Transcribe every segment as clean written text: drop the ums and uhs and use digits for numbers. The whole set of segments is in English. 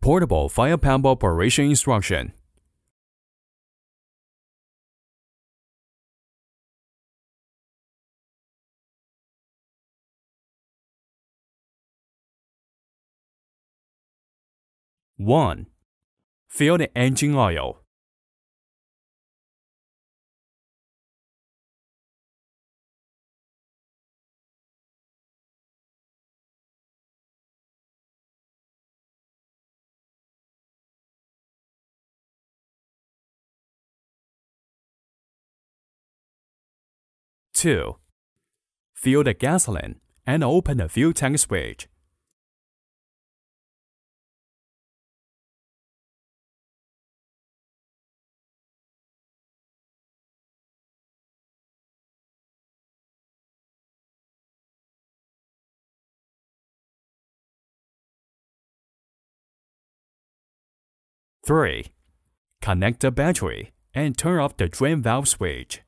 Portable fire pump operation instruction. One. Fill the engine oil. 2. Fill the gasoline and open the fuel tank switch. 3. Connect the battery and turn off the drain valve switch.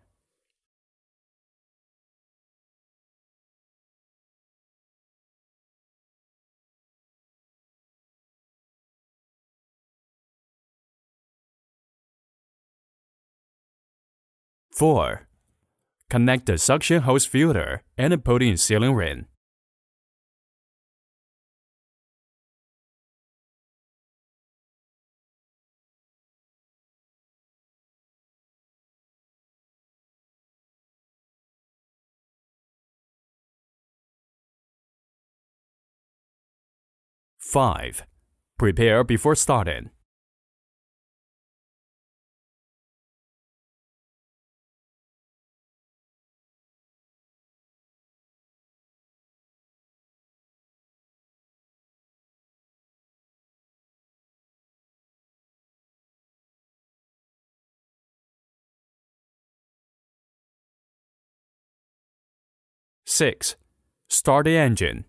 4. Connect the suction hose filter and put in sealing ring. 5. Prepare before starting. 6. Start the engine.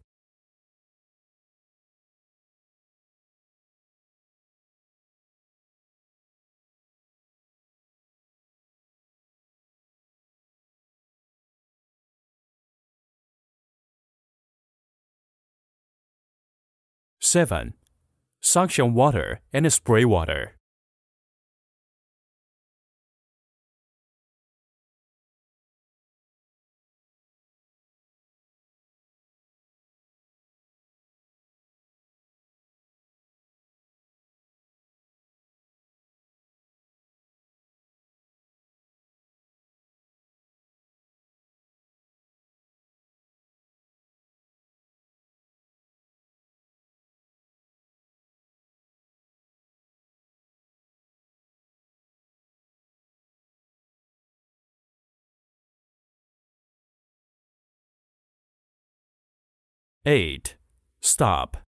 7. Suction water and spray water. 8. Stop.